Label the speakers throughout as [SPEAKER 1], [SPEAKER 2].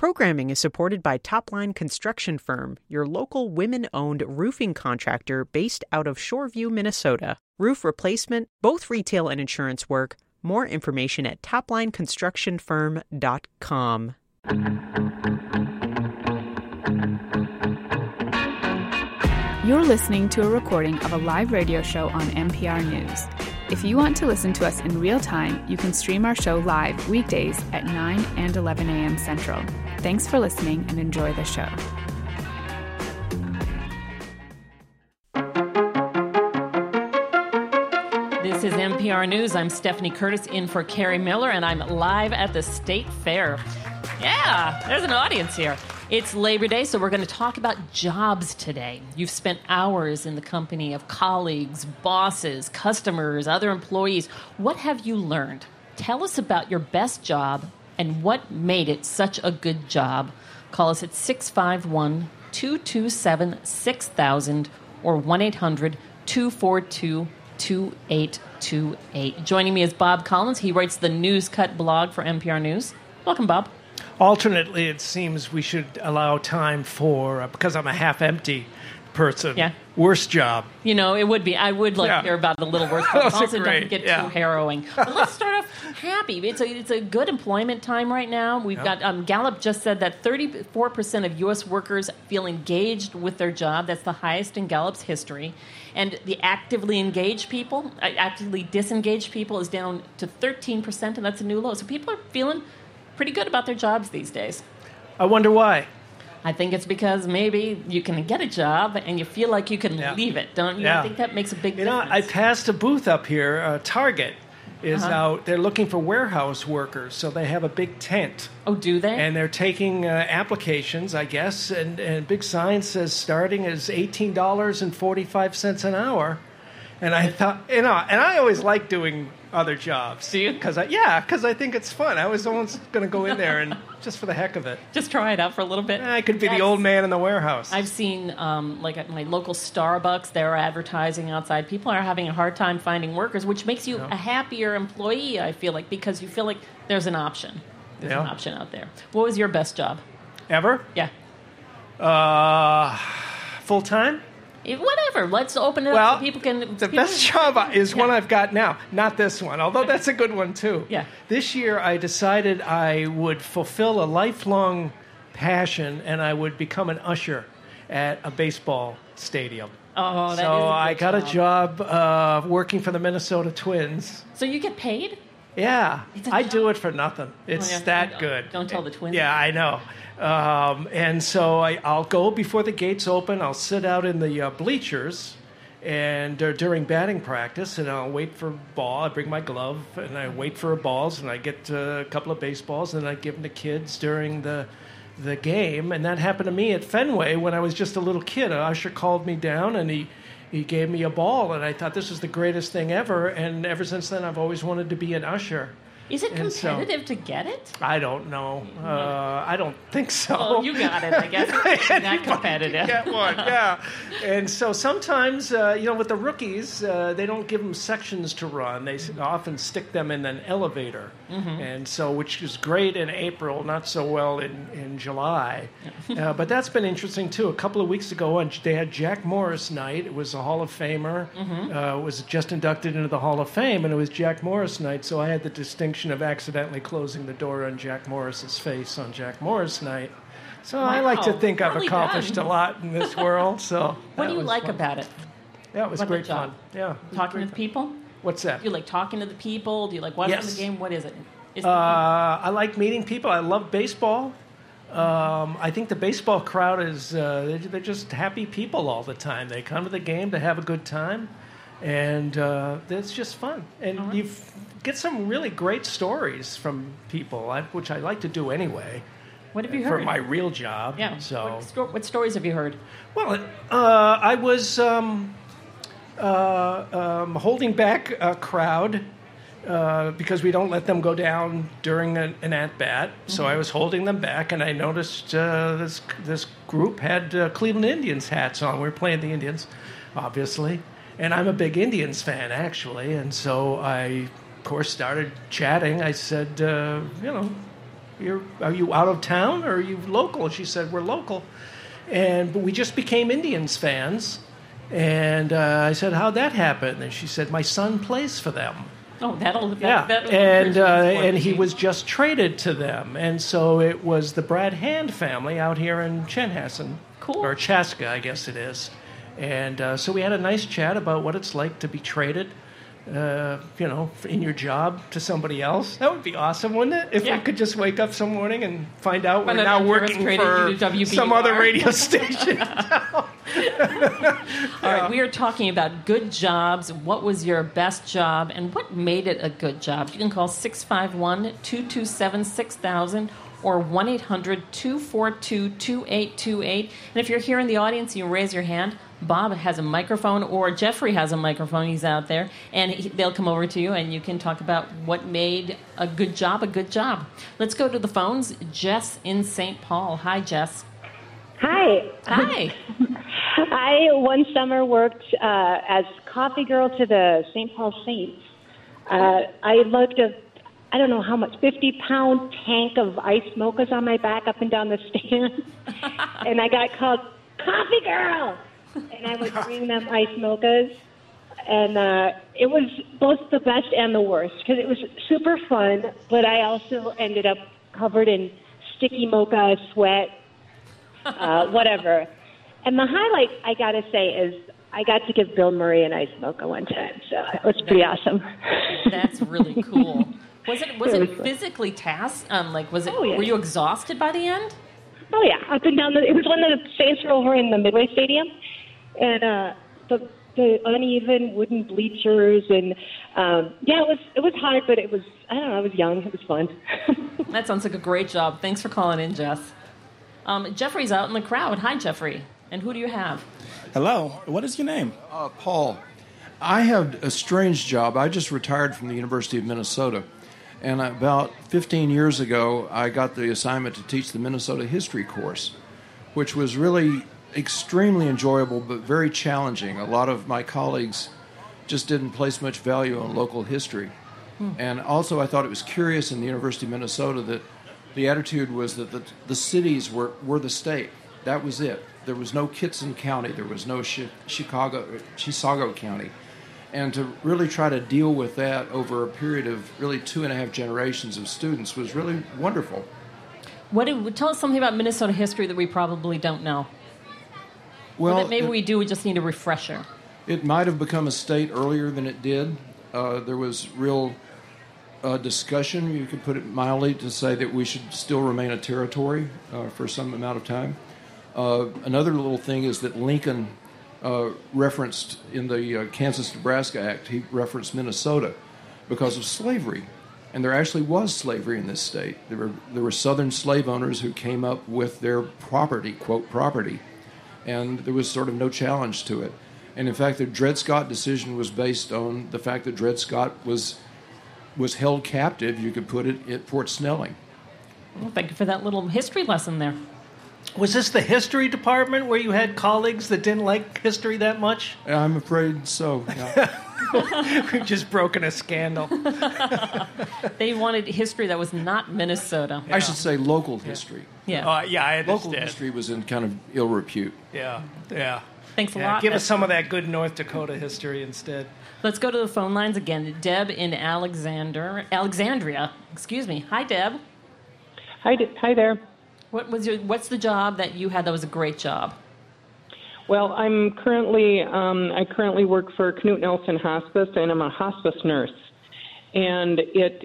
[SPEAKER 1] Programming is supported by Topline Construction Firm, your local women-owned roofing contractor based out of Shoreview, Minnesota. Roof replacement, both retail and insurance work. More information at toplineconstructionfirm.com.
[SPEAKER 2] You're listening to a recording of a live radio show on NPR News. If you want to listen to us in real time, you can stream our show live weekdays at 9 and 11 a.m. Central. Thanks for listening and enjoy the show.
[SPEAKER 3] This is NPR News. I'm Stephanie Curtis in for Carrie Miller, and I'm live at the State Fair. Yeah, there's an audience here. It's Labor Day, so we're going to talk about jobs today. You've spent hours in the company of colleagues, bosses, customers, other employees. What have you learned? Tell us about your best job and what made it such a good job. Call us at 651-227-6000 or 1-800-242-2828. Joining me is Bob Collins. He writes the News Cut blog for NPR News. Welcome, Bob.
[SPEAKER 4] Alternately, it seems we should allow time for, because I'm a half-empty person, worst job.
[SPEAKER 3] You know, it would be. I would like to hear about the little worst job. Also, don't get too harrowing. But let's start off happy. It's a good employment time right now. We've got, Gallup just said that 34% of U.S. workers feel engaged with their job. That's the highest in Gallup's history. And the actively engaged people, actively disengaged people is down to 13%, and that's a new low. So people are feeling pretty good about their jobs these days.
[SPEAKER 4] I wonder why.
[SPEAKER 3] I think it's because maybe you can get a job and you feel like you can leave it, don't you? I think that makes a big difference.
[SPEAKER 4] I passed a booth up here. Target is out. They're looking for warehouse workers, so they have a big tent.
[SPEAKER 3] Oh, do they?
[SPEAKER 4] And they're taking applications, I guess, and big sign says starting is $18.45 an hour. And I thought, and I always like doing other jobs.
[SPEAKER 3] Do you?
[SPEAKER 4] Because I think it's fun. I was almost going to go in there and just for the heck of it.
[SPEAKER 3] Just try it out for a little bit.
[SPEAKER 4] I could be the old man in the warehouse.
[SPEAKER 3] I've seen, like at my local Starbucks, they're advertising outside. People are having a hard time finding workers, which makes you a happier employee, I feel like, because you feel like there's an option. There's an option out there. What was your best job?
[SPEAKER 4] Ever?
[SPEAKER 3] Yeah.
[SPEAKER 4] Full-time?
[SPEAKER 3] Whatever. Let's open it up so people can...
[SPEAKER 4] The best job is one I've got now. Not this one, although that's a good one, too.
[SPEAKER 3] Yeah.
[SPEAKER 4] This year, I decided I would fulfill a lifelong passion, and I would become an usher at a baseball stadium.
[SPEAKER 3] Oh, that is a good
[SPEAKER 4] So I got
[SPEAKER 3] job.
[SPEAKER 4] a job working for the Minnesota Twins.
[SPEAKER 3] So you get paid?
[SPEAKER 4] Yeah. I do it for nothing. It's that good.
[SPEAKER 3] Don't tell the Twins.
[SPEAKER 4] Yeah, I know. And so I'll go before the gates open. I'll sit out in the bleachers and during batting practice, and I'll wait for a ball. I bring my glove, and I wait for balls, and I get a couple of baseballs, and I give them to kids during the game. And that happened to me at Fenway when I was just a little kid. An usher called me down, and he gave me a ball, and I thought this was the greatest thing ever. And ever since then, I've always wanted to be an usher.
[SPEAKER 3] Is it competitive to get it?
[SPEAKER 4] I don't know. I don't think so.
[SPEAKER 3] Well, you got it, I guess. It's not competitive.
[SPEAKER 4] Get one, yeah. And so sometimes, with the rookies, they don't give them sections to run. They often stick them in an elevator, and so which is great in April, not so well in July. But that's been interesting too. A couple of weeks ago, they had Jack Morris night. It was a Hall of Famer. Was just inducted into the Hall of Fame, and it was Jack Morris night. So I had the distinction of accidentally closing the door on Jack Morris's face on Jack Morris night. So I like to think I've accomplished a lot in this world. So
[SPEAKER 3] what do you like about it?
[SPEAKER 4] Yeah, it was great fun. Yeah,
[SPEAKER 3] talking to the people.
[SPEAKER 4] What's that?
[SPEAKER 3] Do you like talking to the people? Do you like watching the game? What is it?
[SPEAKER 4] I like meeting people. I love baseball. I think the baseball crowd is they're just happy people all the time. They come to the game to have a good time. And it's just fun. And you get some really great stories from people, which I like to do anyway.
[SPEAKER 3] What have you heard?
[SPEAKER 4] For my real job.
[SPEAKER 3] Yeah.
[SPEAKER 4] So.
[SPEAKER 3] What stories have you heard?
[SPEAKER 4] Well, I was holding back a crowd because we don't let them go down during an at-bat. So I was holding them back, and I noticed this group had Cleveland Indians hats on. We were playing the Indians, obviously. And I'm a big Indians fan, actually. And so I, of course, started chatting. I said, are you out of town or are you local? And she said, we're local. But we just became Indians fans. And I said, how'd that happen? And she said, my son plays for them.
[SPEAKER 3] Oh, that'll
[SPEAKER 4] and he was just traded to them. And so it was the Brad Hand family out here in Chanhassen.
[SPEAKER 3] Cool.
[SPEAKER 4] Or Chaska, I guess it is. And so we had a nice chat about what it's like to be traded, in your job to somebody else. That would be awesome, wouldn't it? If we could just wake up some morning and find out we're now working for some other radio station.
[SPEAKER 3] All right, we are talking about good jobs. What was your best job, and what made it a good job? You can call 651-227-6000 or 1-800-242-2828. And if you're here in the audience, you raise your hand. Bob has a microphone, or Jeffrey has a microphone. He's out there, and they'll come over to you, and you can talk about what made a good job a good job. Let's go to the phones. Jess in St. Paul. Hi, Jess.
[SPEAKER 5] Hi.
[SPEAKER 3] Hi.
[SPEAKER 5] I one summer worked as coffee girl to the St. Paul Saints. I lugged I don't know how much, 50-pound tank of ice mochas on my back up and down the stand, and I got called Coffee Girl. And I would bring them ice mochas, and it was both the best and the worst, because it was super fun, but I also ended up covered in sticky mocha, sweat, whatever. And the highlight, I got to say, is I got to give Bill Murray an ice mocha one time, so it was pretty awesome.
[SPEAKER 3] That's really cool. Was it physically tasked? Were you exhausted by the end?
[SPEAKER 5] Oh, yeah. Up and down. It was when the Saints were over in the Midway Stadium. And the uneven wooden bleachers, and it was hard, but it was, I don't know, I was young, it was fun.
[SPEAKER 3] That sounds like a great job. Thanks for calling in, Jess. Jeffrey's out in the crowd. Hi, Jeffrey. And who do you have?
[SPEAKER 6] Hello. What is your name?
[SPEAKER 7] Paul. I have a strange job. I just retired from the University of Minnesota, and about 15 years ago, I got the assignment to teach the Minnesota history course, which was really extremely enjoyable, but very challenging. A lot of my colleagues just didn't place much value on local history. And also I thought it was curious in the University of Minnesota that the attitude was that the cities were the state. That was it. There was no Kitson County. There was no Chisago County. And to really try to deal with that over a period of really 2.5 generations of students was really wonderful.
[SPEAKER 3] Tell us something about Minnesota history that we probably don't know. Well, maybe we do. We just need a refresher.
[SPEAKER 7] It might have become a state earlier than it did. There was real discussion, you could put it mildly, to say that we should still remain a territory for some amount of time. Another little thing is that Lincoln referenced in the Kansas-Nebraska Act, he referenced Minnesota because of slavery. And there actually was slavery in this state. There were Southern slave owners who came up with their property, quote, property, and there was sort of no challenge to it. And in fact, the Dred Scott decision was based on the fact that Dred Scott was held captive, you could put it, at Fort Snelling.
[SPEAKER 3] Well, thank you for that little history lesson there.
[SPEAKER 4] Was this the history department where you had colleagues that didn't like history that much?
[SPEAKER 7] I'm afraid so, yeah.
[SPEAKER 4] We've just broken a scandal.
[SPEAKER 3] They wanted history that was not Minnesota.
[SPEAKER 7] I should say local history.
[SPEAKER 3] Yeah.
[SPEAKER 4] I understand.
[SPEAKER 7] Local history was in kind of ill repute.
[SPEAKER 4] Yeah.
[SPEAKER 3] Thanks a lot.
[SPEAKER 4] Give us some of that good North Dakota history instead.
[SPEAKER 3] Let's go to the phone lines again. Deb in Alexandria. Excuse me. Hi, Deb.
[SPEAKER 8] Hi there.
[SPEAKER 3] What's the job that you had that was a great job?
[SPEAKER 8] Well, I currently work for Knut Nelson Hospice, and I'm a hospice nurse. And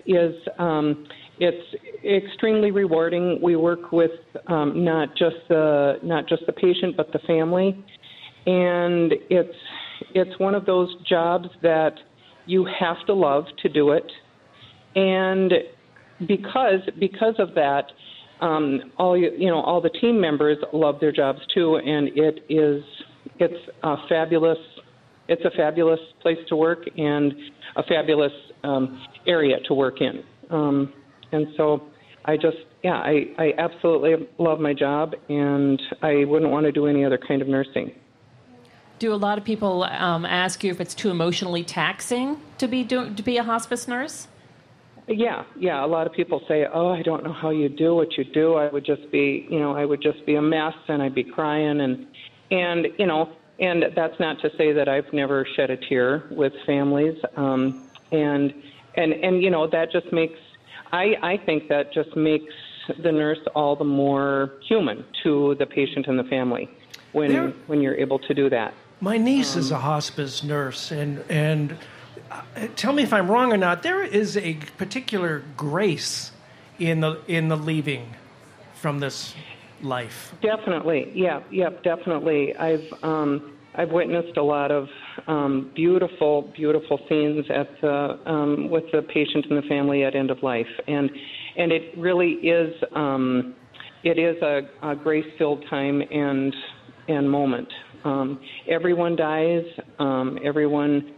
[SPEAKER 8] it's extremely rewarding. We work with not just the patient, but the family. And it's one of those jobs that you have to love to do it. And because of that, all the team members love their jobs too, and it's a fabulous place to work and a fabulous area to work in. And so I absolutely love my job, and I wouldn't want to do any other kind of nursing.
[SPEAKER 3] Do a lot of people ask you if it's too emotionally taxing to be a hospice nurse?
[SPEAKER 8] Yeah. A lot of people say, "Oh, I don't know how you do what you do. I would just be a mess, and I'd be crying." And that's not to say that I've never shed a tear with families. And that just makes, I think that just makes the nurse all the more human to the patient and the family when you're able to do that.
[SPEAKER 4] My niece is a hospice nurse, and tell me if I'm wrong or not. There is a particular grace in the leaving from this life.
[SPEAKER 8] Definitely, definitely. I've witnessed a lot of beautiful scenes with the patient and the family at end of life, and it really is a grace-filled time and moment. Everyone dies. Everyone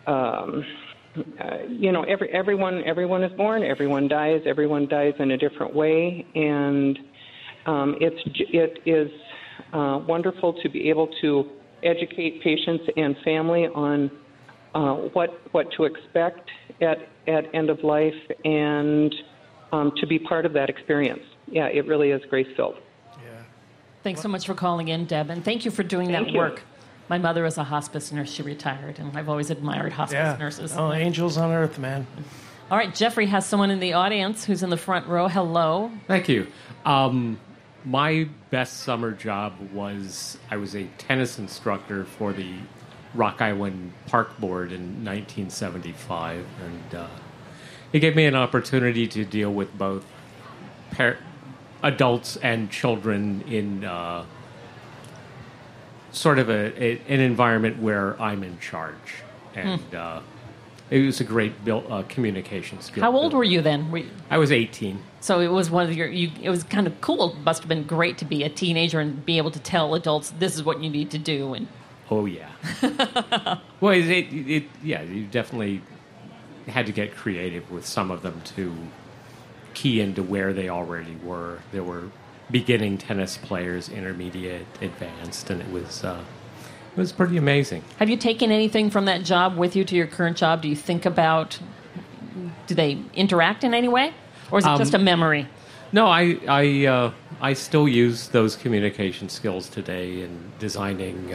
[SPEAKER 8] is born. Everyone dies. Everyone dies in a different way, and it is wonderful to be able to educate patients and family on what to expect at end of life, and to be part of that experience. Yeah, it really is grace-filled.
[SPEAKER 3] Thanks so much for calling in, Deb, and thank you for doing that work. My mother is a hospice nurse. She retired, and I've always admired hospice nurses.
[SPEAKER 4] Oh, angels on earth, man.
[SPEAKER 3] All right, Jeffrey has someone in the audience who's in the front row. Hello.
[SPEAKER 9] Thank you. My best summer job was I was a tennis instructor for the Rock Island Park Board in 1975, and it gave me an opportunity to deal with both adults and children in sort of an environment where I'm in charge, and it was a great communication skill.
[SPEAKER 3] How old were you then?
[SPEAKER 9] I was 18.
[SPEAKER 3] So it was it was kind of cool. It must have been great to be a teenager and be able to tell adults this is what you need to do. And
[SPEAKER 9] oh yeah, well, you definitely had to get creative with some of them to key into where they already were. There were beginning tennis players, intermediate, advanced, and it was pretty amazing.
[SPEAKER 3] Have you taken anything from that job with you to your current job? Do you think about, do they interact in any way? Or is it just a memory?
[SPEAKER 9] No, I still use those communication skills today in designing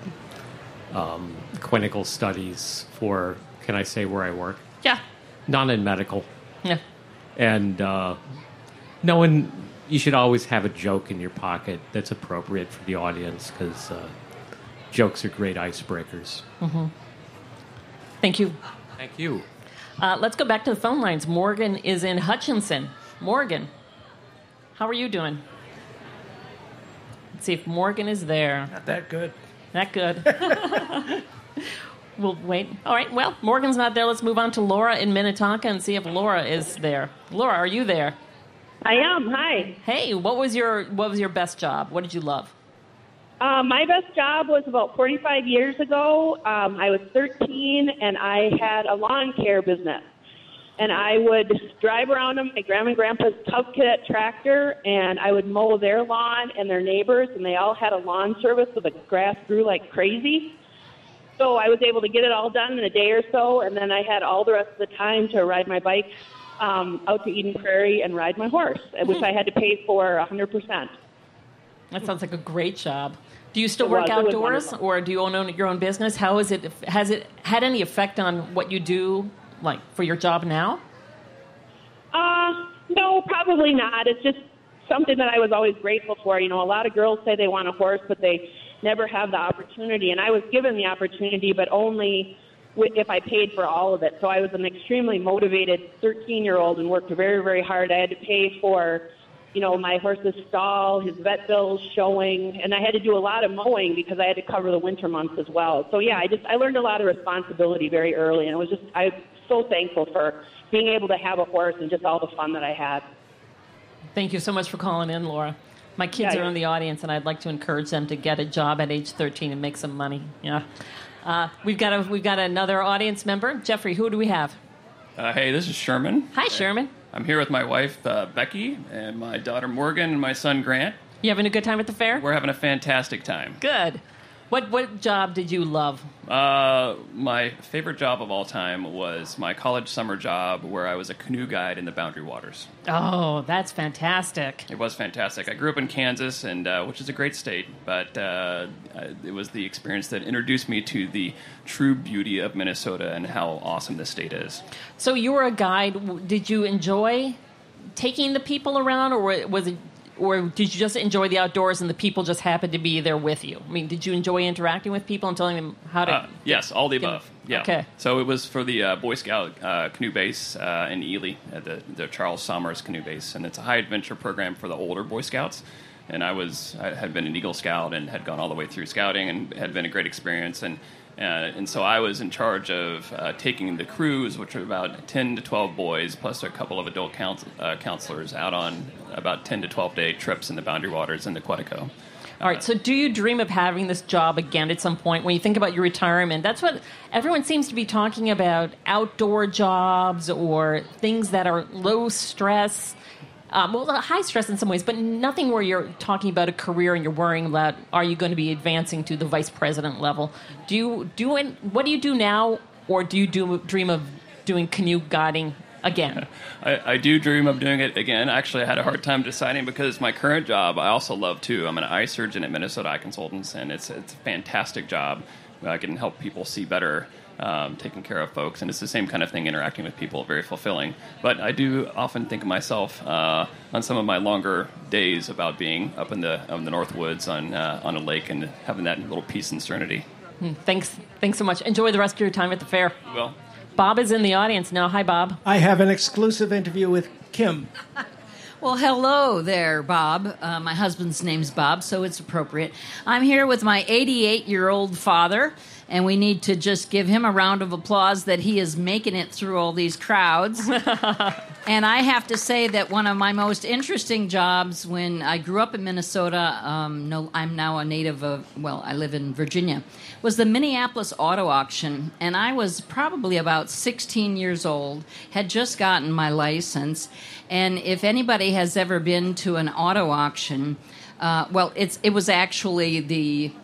[SPEAKER 9] clinical studies for, can I say where I work?
[SPEAKER 3] Yeah.
[SPEAKER 9] Not in medical.
[SPEAKER 3] Yeah.
[SPEAKER 9] And knowing you should always have a joke in your pocket that's appropriate for the audience, because jokes are great icebreakers.
[SPEAKER 3] Mm-hmm. Thank you.
[SPEAKER 9] Thank you.
[SPEAKER 3] Let's go back to the phone lines. Morgan is in Hutchinson. Morgan, how are you doing? Let's see if Morgan is there.
[SPEAKER 4] Not that good.
[SPEAKER 3] That good. We'll wait. All right, well, Morgan's not there. Let's move on to Laura in Minnetonka and see if Laura is there. Laura, are you there?
[SPEAKER 10] I am. Hi.
[SPEAKER 3] Hey, what was your best job? What did you love?
[SPEAKER 10] My best job was about 45 years ago. I was 13, and I had a lawn care business. And I would drive around on my grandma and grandpa's Cub Cadet tractor, and I would mow their lawn and their neighbors, and they all had a lawn service, so the grass grew like crazy. So I was able to get it all done in a day or so, and then I had all the rest of the time to ride my bike out to Eden Prairie and ride my horse, which I had to pay for 100%.
[SPEAKER 3] That sounds like a great job. Do you still work outdoors, or do you own your own business? How is it? Has it had any effect on what you do, like for your job now?
[SPEAKER 10] No, probably not. It's just something that I was always grateful for. You know, a lot of girls say they want a horse, but they never have the opportunity. And I was given the opportunity, but only if I paid for all of it. So I was an extremely motivated 13-year-old and worked very, very hard. I had to pay for, you know, my horse's stall, his vet bills, showing, and I had to do a lot of mowing because I had to cover the winter months as well. So yeah, I learned a lot of responsibility very early, and I'm so thankful for being able to have a horse and just all the fun that I had.
[SPEAKER 3] Thank you so much for calling in, Laura. My kids are in the audience, and I'd like to encourage them to get a job at age 13 and make some money. Yeah, we've got another audience member, Jeffrey. Who do we have?
[SPEAKER 11] Hey, this is Sherman.
[SPEAKER 3] Hi, Sherman.
[SPEAKER 11] I'm here with my wife, Becky, and my daughter, Morgan, and my son, Grant.
[SPEAKER 3] You having a good time at the fair?
[SPEAKER 11] We're having a fantastic time.
[SPEAKER 3] Good. What job did you love?
[SPEAKER 11] My favorite job of all time was my college summer job where I was a canoe guide in the Boundary Waters.
[SPEAKER 3] Oh, that's fantastic.
[SPEAKER 11] It was fantastic. I grew up in Kansas, and which is a great state, but it was the experience that introduced me to the true beauty of Minnesota and how awesome this state is.
[SPEAKER 3] So you were a guide. Did you enjoy taking the people around, or did you just enjoy the outdoors and the people just happened to be there with you? I mean, did you enjoy interacting with people and telling them how to...
[SPEAKER 11] Yes, all the above. Yeah.
[SPEAKER 3] Okay.
[SPEAKER 11] So it was for the Boy Scout canoe base in Ely, at the Charles Somers canoe base. And it's a high adventure program for the older Boy Scouts. And I had been an Eagle Scout and had gone all the way through scouting and had been a great experience. And so I was in charge of taking the crews, which are about 10 to 12 boys, plus a couple of adult counselors, out on about 10 to 12-day trips in the Boundary Waters and the Quetico.
[SPEAKER 3] All right, so do you dream of having this job again at some point? When you think about your retirement, that's what everyone seems to be talking about, outdoor jobs or things that are low stress. High stress in some ways, but nothing where you're talking about a career and you're worrying about, are you going to be advancing to the vice president level? What do you do now, or do you dream of doing canoe guiding again?
[SPEAKER 11] I do dream of doing it again. Actually, I had a hard time deciding because my current job I also love too. I'm an eye surgeon at Minnesota Eye Consultants, and it's a fantastic job. I can help people see better. Taking care of folks, and it's the same kind of thing, interacting with people, very fulfilling. But I do often think of myself on some of my longer days about being up in the North Woods on a lake and having that little peace and serenity.
[SPEAKER 3] Thanks so much. Enjoy the rest of your time at the fair.
[SPEAKER 11] Well,
[SPEAKER 3] Bob is in the audience now. Hi, Bob.
[SPEAKER 4] I have an exclusive interview with Kim.
[SPEAKER 12] Well, hello there, Bob. My husband's name's Bob, so it's appropriate. I'm here with my 88-year-old father, and we need to just give him a round of applause that he is making it through all these crowds. And I have to say that one of my most interesting jobs when I grew up in Minnesota, I'm now a native of, I live in Virginia, was the Minneapolis Auto Auction. And I was probably about 16 years old, had just gotten my license. And if anybody has ever been to an auto auction, it was actually the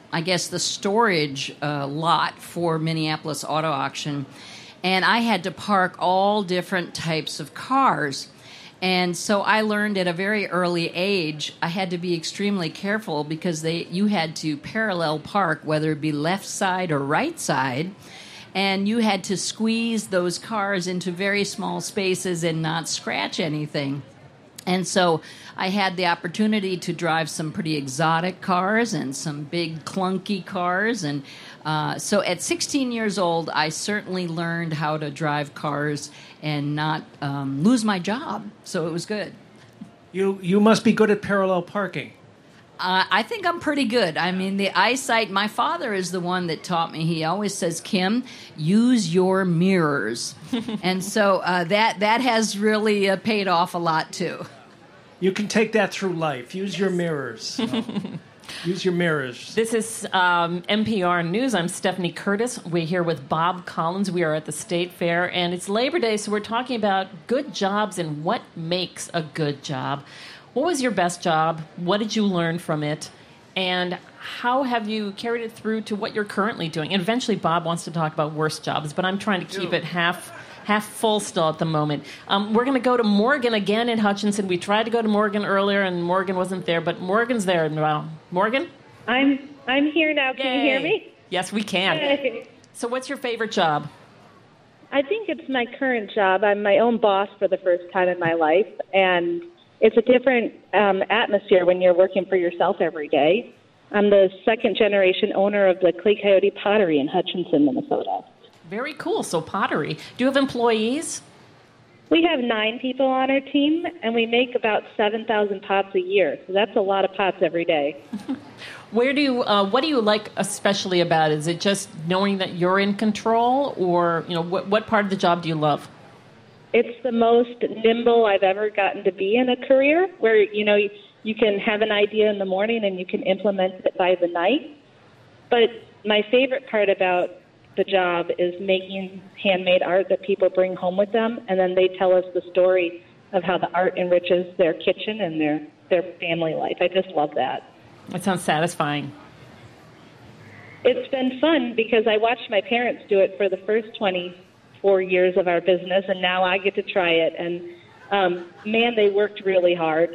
[SPEAKER 12] storage lot for Minneapolis Auto Auction. And I had to park all different types of cars. And so I learned at a very early age I had to be extremely careful because you had to parallel park, whether it be left side or right side. And you had to squeeze those cars into very small spaces and not scratch anything. And so I had the opportunity to drive some pretty exotic cars and some big clunky cars. And so at 16 years old, I certainly learned how to drive cars and not lose my job. So it was good.
[SPEAKER 4] You must be good at parallel parking.
[SPEAKER 12] I think I'm pretty good. I mean, the eyesight, my father is the one that taught me. He always says, Kim, use your mirrors. And so that has really paid off a lot, too.
[SPEAKER 4] You can take that through life. Use your mirrors. Use your mirrors.
[SPEAKER 3] This is NPR News. I'm Stephanie Curtis. We're here with Bob Collins. We are at the State Fair, and it's Labor Day, so we're talking about good jobs and what makes a good job. What was your best job? What did you learn from it? And how have you carried it through to what you're currently doing? And eventually Bob wants to talk about worst jobs, but I'm trying to keep it half full still at the moment. We're going to go to Morgan again in Hutchinson. We tried to go to Morgan earlier, and Morgan wasn't there, but Morgan's there now. Morgan?
[SPEAKER 13] I'm here now. Can you hear me?
[SPEAKER 3] Yes, we can.
[SPEAKER 13] Yay.
[SPEAKER 3] So what's your favorite job?
[SPEAKER 13] I think it's my current job. I'm my own boss for the first time in my life, and it's a different atmosphere when you're working for yourself every day. I'm the second-generation owner of the Clay Coyote Pottery in Hutchinson, Minnesota.
[SPEAKER 3] Very cool. So pottery. Do you have employees?
[SPEAKER 13] We have 9 people on our team, and we make about 7,000 pots a year. So that's a lot of pots every day.
[SPEAKER 3] What do you like especially about it? Is it just knowing that you're in control, or what part of the job do you love?
[SPEAKER 13] It's the most nimble I've ever gotten to be in a career, where you can have an idea in the morning and you can implement it by the night. But my favorite part about the job is making handmade art that people bring home with them, and then they tell us the story of how the art enriches their kitchen and their family life. I just love that.
[SPEAKER 3] That sounds satisfying.
[SPEAKER 13] it's been fun because I watched my parents do it for the first 24 years of our business, and now I get to try it. And man, they worked really hard.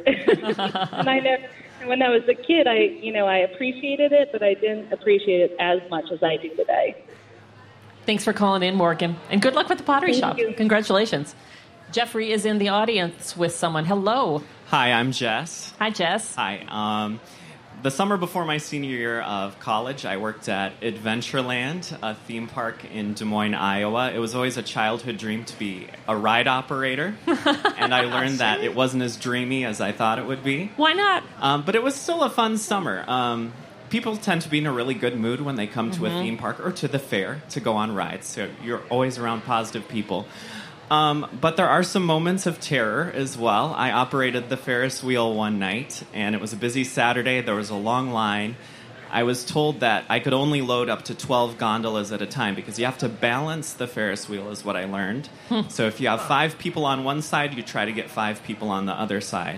[SPEAKER 13] And when I was a kid, I appreciated it, but I didn't appreciate it as much as I do today.
[SPEAKER 3] Thanks for calling in, Morgan. And good luck with the pottery shop. You. Congratulations. Jeffrey is in the audience with someone. Hello.
[SPEAKER 14] Hi, I'm Jess.
[SPEAKER 3] Hi, Jess.
[SPEAKER 14] Hi. The summer before my senior year of college, I worked at Adventureland, a theme park in Des Moines, Iowa. It was always a childhood dream to be a ride operator, and I learned that it wasn't as dreamy as I thought it would be.
[SPEAKER 3] Why not?
[SPEAKER 14] But it was still a fun summer. People tend to be in a really good mood when they come to a theme park or to the fair to go on rides, so you're always around positive people. But there are some moments of terror as well. I operated the Ferris wheel one night, and it was a busy Saturday. There was a long line. I was told that I could only load up to 12 gondolas at a time because you have to balance the Ferris wheel, is what I learned. So if you have 5 people on one side, you try to get 5 people on the other side.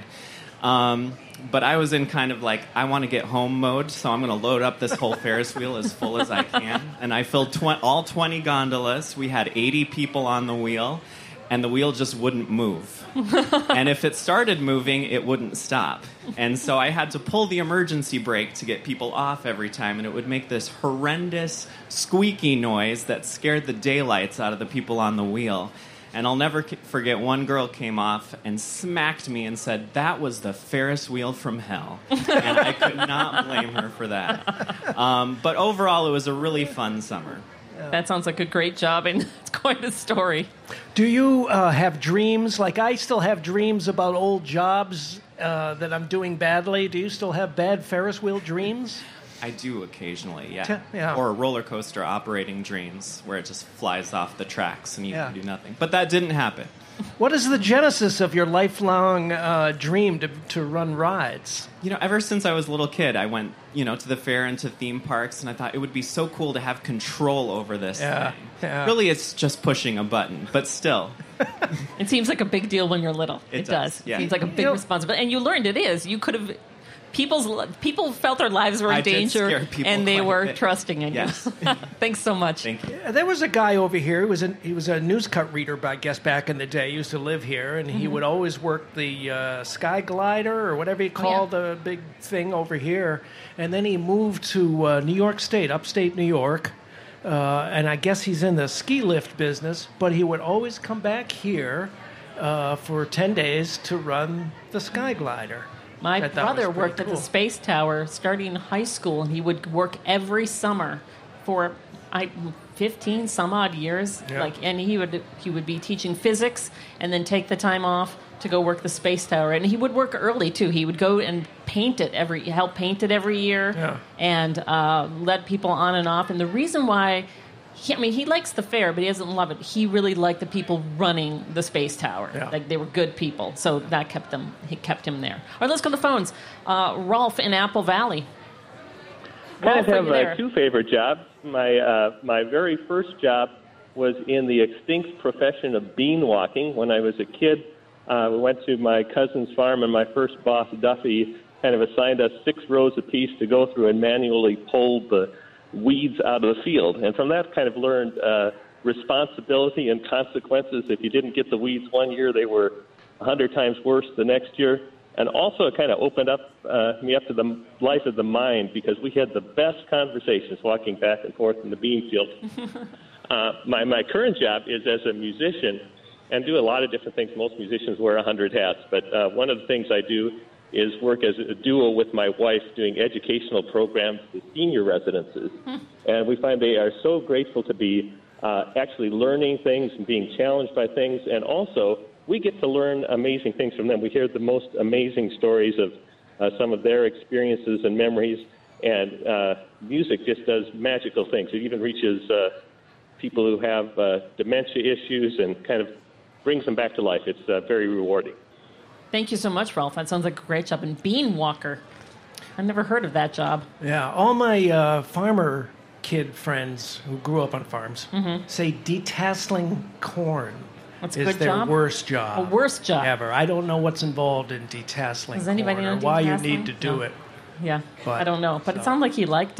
[SPEAKER 14] But I was in kind of like, I want to get home mode, so I'm going to load up this whole Ferris wheel as full as I can. And I filled all 20 gondolas. We had 80 people on the wheel, and the wheel just wouldn't move. And if it started moving, it wouldn't stop. And so I had to pull the emergency brake to get people off every time, and it would make this horrendous squeaky noise that scared the daylights out of the people on the wheel. And I'll never forget, one girl came off and smacked me and said, "That was the Ferris wheel from hell." And I could not blame her for that. But overall, it was a really fun summer.
[SPEAKER 3] That sounds like a great job, and it's quite a story.
[SPEAKER 4] Do you have dreams? Like, I still have dreams about old jobs that I'm doing badly. Do you still have bad Ferris wheel dreams?
[SPEAKER 14] I do occasionally, yeah. Or roller coaster operating dreams where it just flies off the tracks and you can do nothing. But that didn't happen.
[SPEAKER 4] What is the genesis of your lifelong dream to run rides?
[SPEAKER 14] Ever since I was a little kid, I went, to the fair and to theme parks, and I thought it would be so cool to have control over this thing. Yeah. Really, it's just people a button, but still.
[SPEAKER 3] It seems like a big deal when you're little. It does.
[SPEAKER 14] Yeah.
[SPEAKER 3] It seems like a big responsibility. And you learned it is. You could have... People felt their lives were in danger, and they were trusting in you. Thanks so much.
[SPEAKER 14] Thank you.
[SPEAKER 4] There was a guy over here. He was a newscut reader, I guess, back in the day. He used to live here, and he would always work the Sky Glider or whatever you call the big thing over here. And then he moved to New York State, upstate New York, and I guess he's in the ski lift business. But he would always come back here for 10 days to run the Sky Glider.
[SPEAKER 3] My brother worked at the Space Tower starting in high school, and he would work every summer for 15 some odd years.
[SPEAKER 4] Yeah.
[SPEAKER 3] And he would be teaching physics and then take the time off to go work the Space Tower. And he would work early too. He would go and help paint it every year, and let people on and off. And the reason why. He likes the fair, but he doesn't love it. He really liked the people running the Space Tower. Yeah. Like, they were good people, so that kept him there. All right, let's go to the phones. Rolf in Apple Valley.
[SPEAKER 15] Rolf, I have 2 favorite jobs. My very first job was in the extinct profession of bean walking. When I was a kid, we went to my cousin's farm, and my first boss, Duffy, kind of assigned us 6 rows apiece to go through and manually pull the weeds out of the field. And from that kind of learned responsibility and consequences. If you didn't get the weeds one year, they were 100 times worse the next year. And also it kind of opened up me up to the life of the mind, because we had the best conversations walking back and forth in the bean field. My current job is as a musician, and do a lot of different things. Most musicians wear 100 hats, but one of the things I do is work as a duo with my wife doing educational programs for senior residences. And we find they are so grateful to be actually learning things and being challenged by things. And also, we get to learn amazing things from them. We hear the most amazing stories of some of their experiences and memories. And music just does magical things. It even reaches people who have dementia issues and kind of brings them back to life. It's very rewarding.
[SPEAKER 3] Thank you so much, Ralph. That sounds like a great job. And bean walker. I've never heard of that job.
[SPEAKER 4] Yeah, all my farmer kid friends who grew up on farms say detasseling corn
[SPEAKER 3] is
[SPEAKER 4] their
[SPEAKER 3] job?
[SPEAKER 4] Worst job.
[SPEAKER 3] A worst job.
[SPEAKER 4] Ever. I don't know what's involved in detasseling
[SPEAKER 3] Does anybody
[SPEAKER 4] corn
[SPEAKER 3] know
[SPEAKER 4] or why you
[SPEAKER 3] detasseling?
[SPEAKER 4] need to do
[SPEAKER 3] No.
[SPEAKER 4] it.
[SPEAKER 3] Yeah, I don't know. But it sounded like he liked it.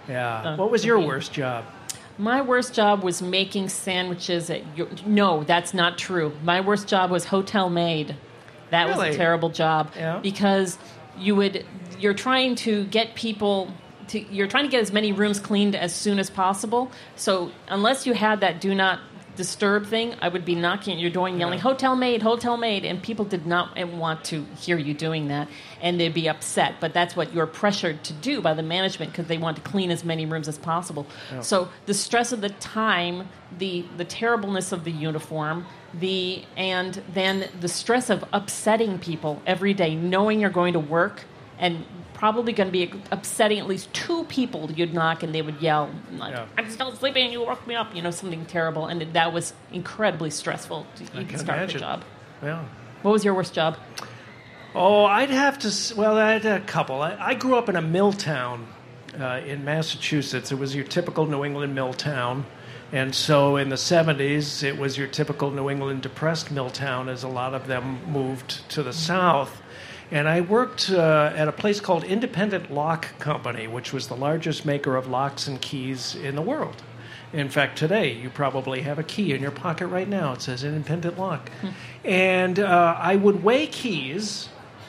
[SPEAKER 4] Yeah. What was your worst job?
[SPEAKER 3] My worst job was making sandwiches No, that's not true. My worst job was hotel maid. That was a terrible job.
[SPEAKER 4] Yeah.
[SPEAKER 3] Because you're trying to get people... You're trying to get as many rooms cleaned as soon as possible. So unless you had that do not disturb thing, I would be knocking at your door and yelling, hotel maid, and people did not want to hear you doing that, and they'd be upset. But that's what you're pressured to do by the management because they want to clean as many rooms as possible. Yeah. So the stress of the time, the terribleness of the uniform, and then the stress of upsetting people every day, knowing you're going to work and probably going to be upsetting at least two people. You'd knock and they would yell, like, I'm still sleeping, you woke me up, something terrible. And that was incredibly stressful to even start the job.
[SPEAKER 4] Yeah.
[SPEAKER 3] What was your worst job?
[SPEAKER 4] Oh, I had a couple. I grew up in a mill town in Massachusetts. It was your typical New England mill town. And so in the 70s, it was your typical New England depressed mill town as a lot of them moved to the south. And I worked at a place called Independent Lock Company, which was the largest maker of locks and keys in the world. In fact, today, you probably have a key in your pocket right now. It says Independent Lock. And I would weigh keys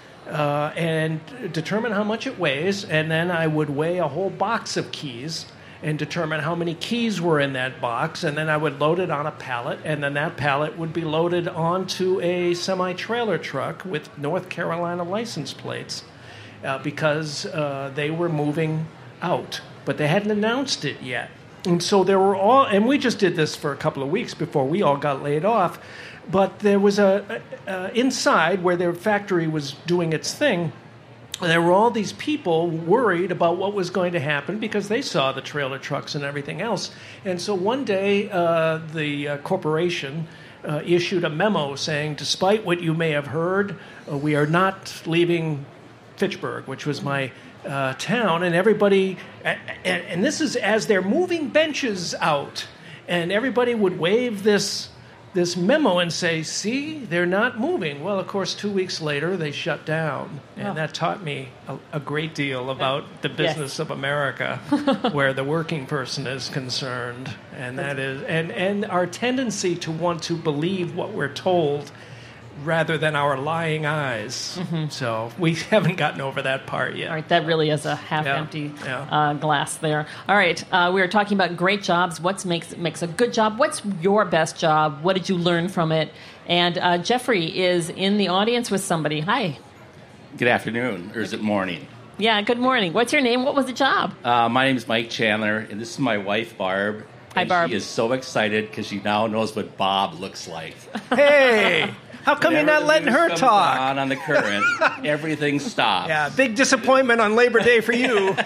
[SPEAKER 4] and determine how much it weighs, and then I would weigh a whole box of keys and determine how many keys were in that box, and then I would load it on a pallet, and then that pallet would be loaded onto a semi-trailer truck with North Carolina license plates because they were moving out, but they hadn't announced it yet. And so there were and we just did this for a couple of weeks before we all got laid off, but there was inside where their factory was doing its thing, there were all these people worried about what was going to happen because they saw the trailer trucks and everything else. And so one day, the corporation issued a memo saying, despite what you may have heard, we are not leaving Fitchburg, which was my town. And everybody, and this is as they're moving benches out, and everybody would wave this memo and say, see, they're not moving. Well, of course, 2 weeks later, they shut down. And that taught me a great deal about the business of America, where the working person is concerned. And that is, and our tendency to want to believe what we're told rather than our lying eyes. Mm-hmm. So we haven't gotten over that part yet.
[SPEAKER 3] All right, that really is a half-empty glass there. All right, we were talking about great jobs. What makes a good job? What's your best job? What did you learn from it? And Jeffrey is in the audience with somebody. Hi.
[SPEAKER 16] Good afternoon, or is it morning?
[SPEAKER 3] Yeah, good morning. What's your name? What was the job?
[SPEAKER 16] My name is Mike Chandler, and this is my wife, Barb.
[SPEAKER 3] Hi, Barb.
[SPEAKER 16] She is so excited because she now knows what Bob looks like.
[SPEAKER 4] Hey! How come you're not letting her talk?
[SPEAKER 16] On the current, everything stops.
[SPEAKER 4] Yeah, big disappointment on Labor Day for you.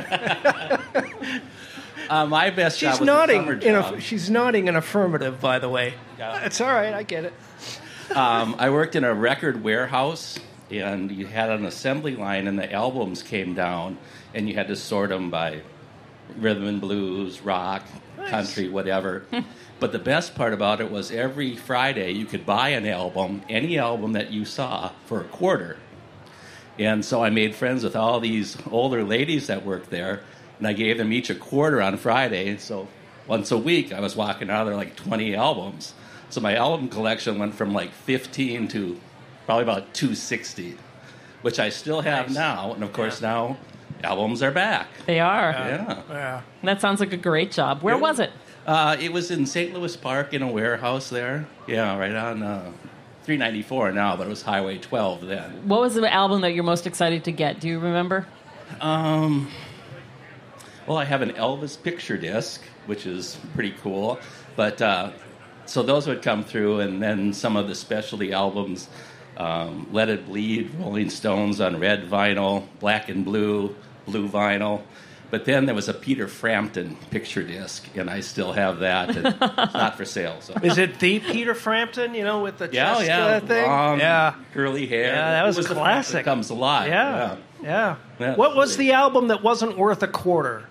[SPEAKER 16] My best job was a summer job.
[SPEAKER 4] She's nodding in affirmative, by the way. Yeah. It's all right, I get it.
[SPEAKER 16] I worked in a record warehouse, and you had an assembly line, and the albums came down, and you had to sort them by rhythm and blues, rock, country, whatever. But the best part about it was every Friday you could buy an album, any album that you saw, for a quarter. And so I made friends with all these older ladies that worked there, and I gave them each a quarter on Friday. So once a week I was walking out of there like 20 albums. So my album collection went from like 15 to probably about 260, which I still have now. And of course now albums are back.
[SPEAKER 3] They are.
[SPEAKER 16] Yeah.
[SPEAKER 3] That sounds like a great job. Where was it?
[SPEAKER 16] It was in St. Louis Park in a warehouse there. Yeah, right on 394 now, but it was Highway 12 then.
[SPEAKER 3] What was the album that you're most excited to get? Do you remember?
[SPEAKER 16] Well, I have an Elvis picture disc, which is pretty cool. But so those would come through, and then some of the specialty albums, Let It Bleed, Rolling Stones on red vinyl, black and blue vinyl. But then there was a Peter Frampton picture disc, and I still have that. And it's not for sale. So.
[SPEAKER 4] Is it the Peter Frampton, with the chest thing?
[SPEAKER 16] Long, curly hair.
[SPEAKER 4] Yeah, that was a classic.
[SPEAKER 16] It comes alive.
[SPEAKER 4] Yeah. What was the album that wasn't worth a quarter?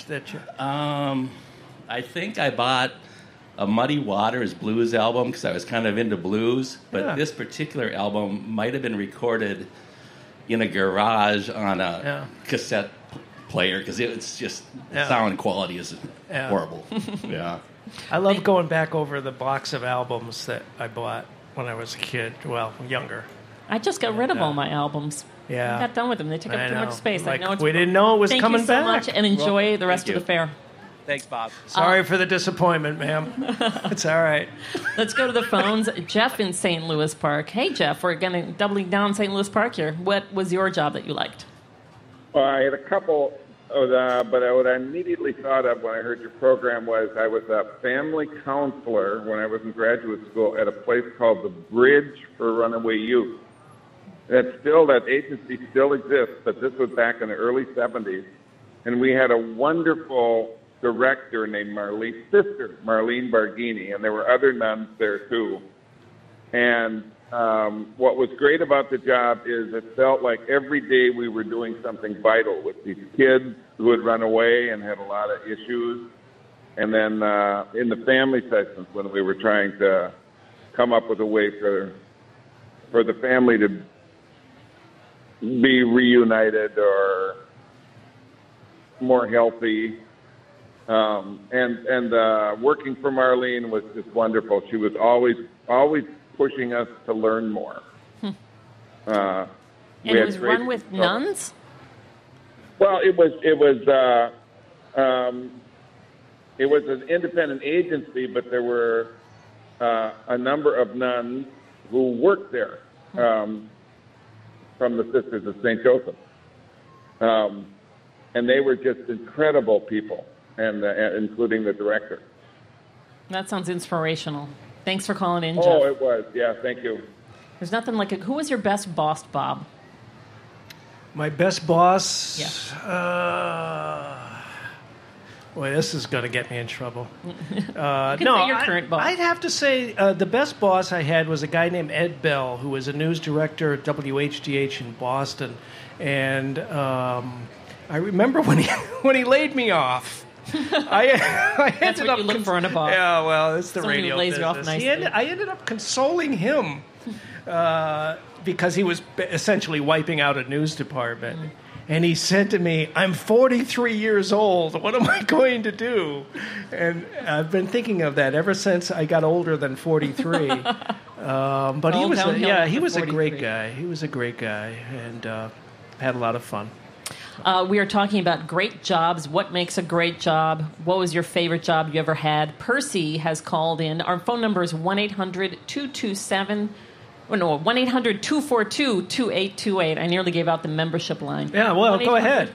[SPEAKER 16] I think I bought a Muddy Waters blues album because I was kind of into blues. But this particular album might have been recorded in a garage on a cassette player because it's just sound quality is horrible. Yeah.
[SPEAKER 4] I love going back over the box of albums that I bought when I was a kid. Well, younger.
[SPEAKER 3] I just got rid of all my albums.
[SPEAKER 4] Yeah.
[SPEAKER 3] I got done with them. They took up too much space.
[SPEAKER 4] Like,
[SPEAKER 3] I know it's
[SPEAKER 4] we didn't know it was coming back.
[SPEAKER 3] Thank you so much, and enjoy the rest of the fair.
[SPEAKER 17] Thanks, Bob.
[SPEAKER 4] Sorry for the disappointment, ma'am. It's all right.
[SPEAKER 3] Let's go to the phones. Jeff in St. Louis Park. Hey, Jeff, we're going to doubling down St. Louis Park here. What was your job that you liked?
[SPEAKER 18] Well, I had a couple, but what I immediately thought of when I heard your program was I was a family counselor when I was in graduate school at a place called the Bridge for Runaway Youth. That agency still exists, but this was back in the early 70s. And we had a wonderful director named Marlene's sister, Marlene Barghini, and there were other nuns there too. And what was great about the job is it felt like every day we were doing something vital with these kids who had run away and had a lot of issues. And then in the family sessions when we were trying to come up with a way for the family to be reunited or more healthy. And working for Marlene was just wonderful. She was always pushing us to learn more.
[SPEAKER 3] And it was run with nuns?
[SPEAKER 18] Well, it was an independent agency, but there were a number of nuns who worked there from the Sisters of St. Joseph. And they were just incredible people, and including the director.
[SPEAKER 3] That sounds inspirational. Thanks for calling in, Jeff.
[SPEAKER 18] Oh, it was. Yeah, thank you.
[SPEAKER 3] There's nothing like it. Who was your best boss, Bob?
[SPEAKER 4] My best boss?
[SPEAKER 3] Yes.
[SPEAKER 4] Boy, this is going to get me in trouble.
[SPEAKER 3] You can say your current boss.
[SPEAKER 4] I'd have to say the best boss I had was a guy named Ed Bell, who was a news director at WHDH in Boston. And I remember when he laid me off. I
[SPEAKER 3] That's what you look for in a boss.
[SPEAKER 4] Yeah, well, it's the
[SPEAKER 3] Someone
[SPEAKER 4] radio
[SPEAKER 3] who lays
[SPEAKER 4] business.
[SPEAKER 3] you off nicely.
[SPEAKER 4] I ended up consoling him because he was essentially wiping out a news department. Mm. And he said to me, "I'm 43 years old. What am I going to do?" And I've been thinking of that ever since I got older than 43. But he was a great guy. He was a great guy, and had a lot of fun.
[SPEAKER 3] We are talking about great jobs. What makes a great job? What was your favorite job you ever had? Percy has called in. Our phone number is 1-800-242-2828. I nearly gave out the membership line.
[SPEAKER 4] Yeah, well, go ahead.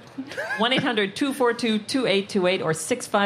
[SPEAKER 3] 1-800-242-2828 or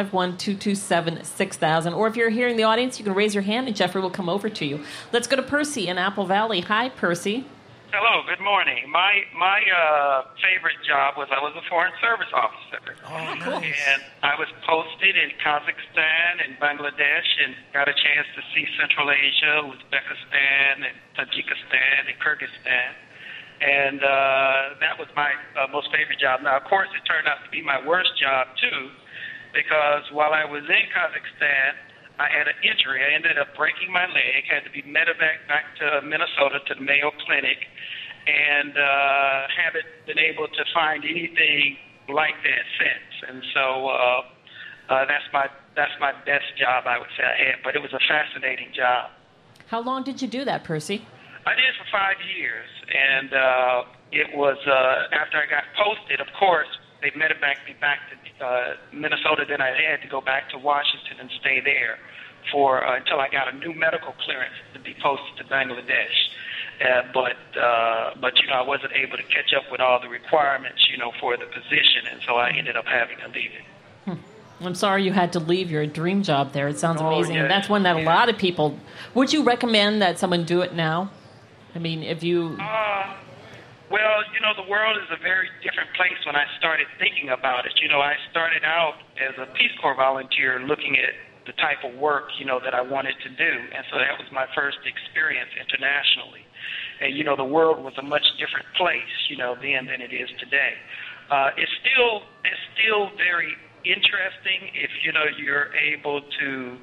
[SPEAKER 3] 651-227-6000. Or if you're here in the audience, you can raise your hand and Jeffrey will come over to you. Let's go to Percy in Apple Valley. Hi, Percy.
[SPEAKER 19] Hello, good morning. My favorite job was I was a Foreign Service officer.
[SPEAKER 4] Oh, nice.
[SPEAKER 19] And I was posted in Kazakhstan and Bangladesh and got a chance to see Central Asia, Uzbekistan and Tajikistan and Kyrgyzstan. And that was my most favorite job. Now, of course, it turned out to be my worst job, too, because while I was in Kazakhstan, I had an injury. I ended up breaking my leg, had to be medevaced back to Minnesota to the Mayo Clinic, and haven't been able to find anything like that since. And so that's my best job, I would say I had. But it was a fascinating job.
[SPEAKER 3] How long did you do that, Percy?
[SPEAKER 19] I did it for 5 years, and it was after I got posted, of course, they medevaced me back to Minnesota. Then I had to go back to Washington and stay there for until I got a new medical clearance to be posted to Bangladesh. But I wasn't able to catch up with all the requirements, for the position, and so I ended up having to leave it.
[SPEAKER 3] I'm sorry you had to leave your dream job there. It sounds amazing.
[SPEAKER 19] Yeah,
[SPEAKER 3] that's one that a lot of people... Would you recommend that someone do it now? I mean, if you...
[SPEAKER 19] Well, the world is a very different place when I started thinking about it. I started out as a Peace Corps volunteer looking at the type of work, that I wanted to do. And so that was my first experience internationally. And, the world was a much different place, then than it is today. It's still very interesting if, you're able to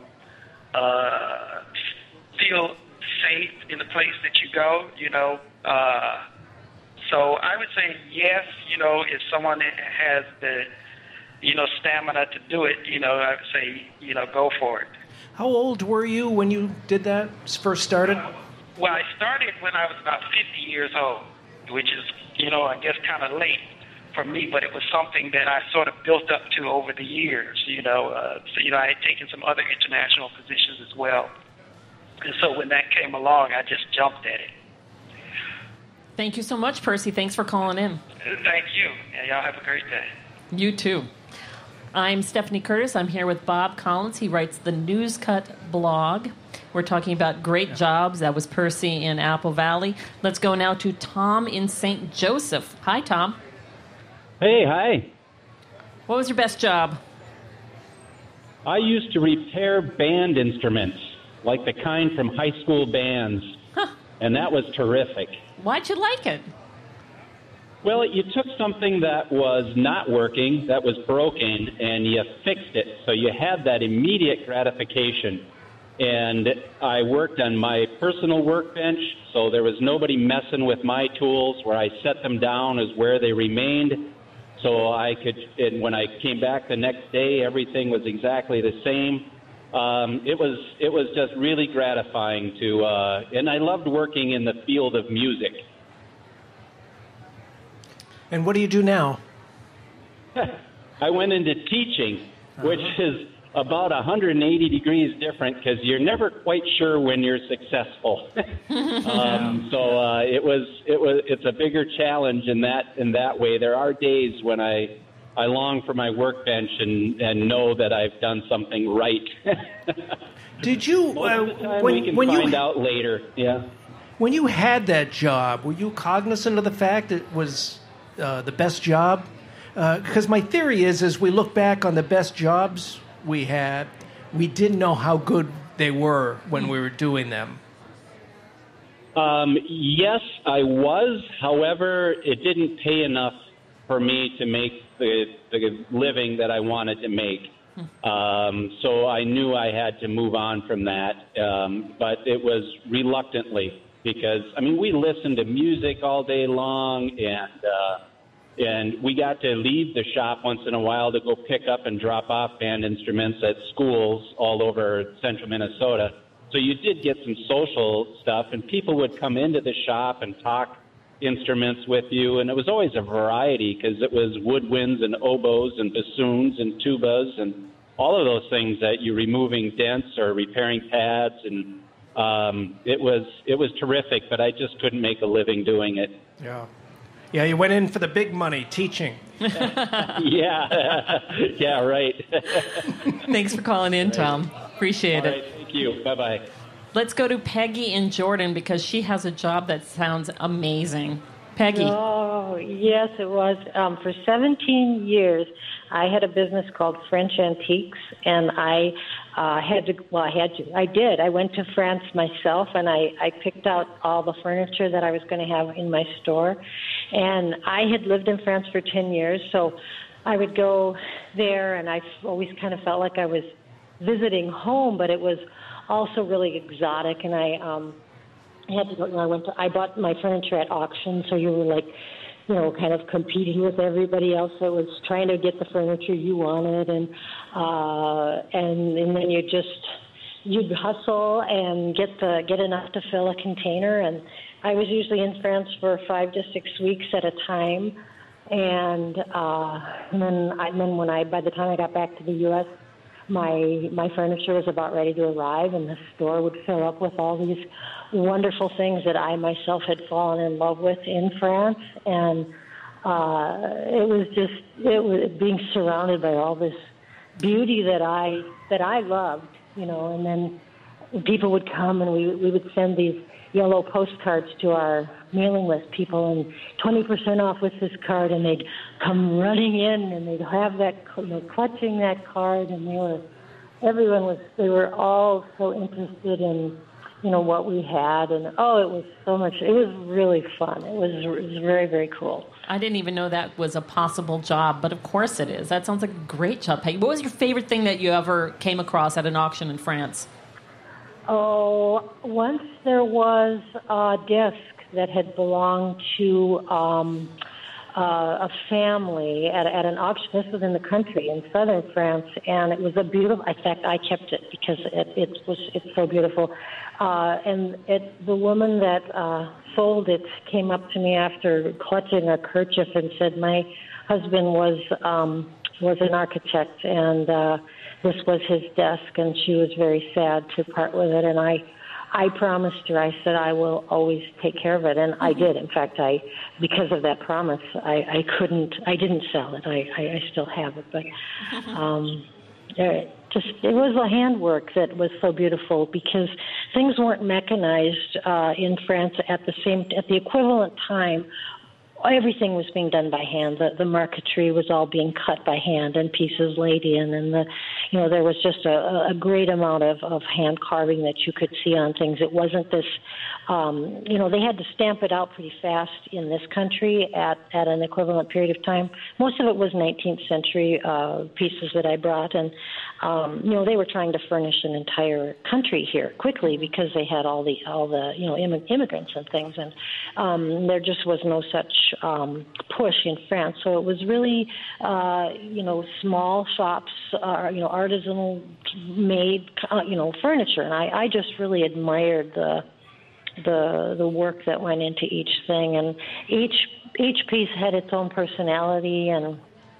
[SPEAKER 19] feel safe in the place that you go, So I would say yes, if someone has the, stamina to do it, I would say, go for it.
[SPEAKER 4] How old were you when you did that, first started?
[SPEAKER 19] Well, I started when I was about 50 years old, which is, I guess kind of late for me, but it was something that I sort of built up to over the years, So, I had taken some other international positions as well. And so when that came along, I just jumped at it.
[SPEAKER 3] Thank you so much, Percy. Thanks for calling in.
[SPEAKER 19] Thank you. And y'all have a great day.
[SPEAKER 3] You too. I'm Stephanie Curtis. I'm here with Bob Collins. He writes the Newscut blog. We're talking about great jobs. That was Percy in Apple Valley. Let's go now to Tom in St. Joseph. Hi, Tom.
[SPEAKER 17] Hey, hi.
[SPEAKER 3] What was your best job?
[SPEAKER 17] I used to repair band instruments, like the kind from high school bands, and that was terrific.
[SPEAKER 3] Why'd you like it?
[SPEAKER 17] Well, you took something that was not working, that was broken, and you fixed it, so you had that immediate gratification. And I worked on my personal workbench, so there was nobody messing with my tools. Where I set them down is where they remained. So I could, and when I came back the next day, everything was exactly the same. It was just really gratifying to, and I loved working in the field of music.
[SPEAKER 4] And what do you do now?
[SPEAKER 17] I went into teaching, which is about 180 degrees different because you're never quite sure when you're successful. It's a bigger challenge in that way. There are days when I long for my workbench and know that I've done something right.
[SPEAKER 4] Did you?
[SPEAKER 17] We can find out later. Yeah.
[SPEAKER 4] When you had that job, were you cognizant of the fact that it was the best job? Because my theory is, as we look back on the best jobs we had, we didn't know how good they were when we were doing them.
[SPEAKER 17] Yes, I was. However, it didn't pay enough for me to make the living that I wanted to make. So I knew I had to move on from that, but it was reluctantly because, we listened to music all day long, and we got to leave the shop once in a while to go pick up and drop off band instruments at schools all over central Minnesota. So you did get some social stuff, and people would come into the shop and talk instruments with you, and it was always a variety because it was woodwinds and oboes and bassoons and tubas and all of those things that you're removing dents or repairing pads, and it was terrific, but I just couldn't make a living doing it.
[SPEAKER 4] Yeah, you went in for the big money, teaching.
[SPEAKER 17] Yeah, right.
[SPEAKER 3] Thanks for calling in, Tom. Appreciate it.
[SPEAKER 17] Thank you. Bye-bye.
[SPEAKER 3] Let's go to Peggy in Jordan because she has a job that sounds amazing. Peggy.
[SPEAKER 20] Oh, yes, it was. For 17 years, I had a business called French Antiques, and I did. I went to France myself, and I picked out all the furniture that I was going to have in my store. And I had lived in France for 10 years, so I would go there, and I always kind of felt like I was visiting home, but it was also really exotic. And I had to go. I bought my furniture at auction, so you were kind of competing with everybody else that was trying to get the furniture you wanted, and then you'd hustle and get enough to fill a container. And I was usually in France for 5 to 6 weeks at a time, and then by the time I got back to the U.S., my furniture was about ready to arrive, and the store would fill up with all these wonderful things that I myself had fallen in love with in France. And it was being surrounded by all this beauty that I loved, and then people would come, and we would send these yellow postcards to our mailing list people, and 20% off with this card, and they'd come running in, and they'd have that, clutching that card, and they were all so interested in, what we had, and it was so much. It was really fun. It was very, very cool.
[SPEAKER 3] I didn't even know that was a possible job, but of course it is. That sounds like a great job, Peggy. What was your favorite thing that you ever came across at an auction in France?
[SPEAKER 20] Oh, once there was a disc that had belonged to a family at an auction. This was in the country in southern France, and it was a beautiful. In fact, I kept it because it's so beautiful. The woman that sold it came up to me after clutching a kerchief and said, "My husband was an architect, and this was his desk, and she was very sad to part with it." And I promised her, I said, I will always take care of it. And I did. In fact, because of that promise, I didn't sell it. I still have it. But it was the handwork that was so beautiful, because things weren't mechanized in France at the equivalent time. Everything was being done by hand. The marquetry was all being cut by hand and pieces laid in, and there was just a great amount of hand carving that you could see on things. It wasn't this, they had to stamp it out pretty fast in this country at an equivalent period of time. Most of it was 19th century pieces that I brought, and they were trying to furnish an entire country here quickly because they had all the immigrants and things, and there just was no such push in France. So it was really, small shops, artisanal made, furniture. And I just really admired the work that went into each thing. And each piece had its own personality, and,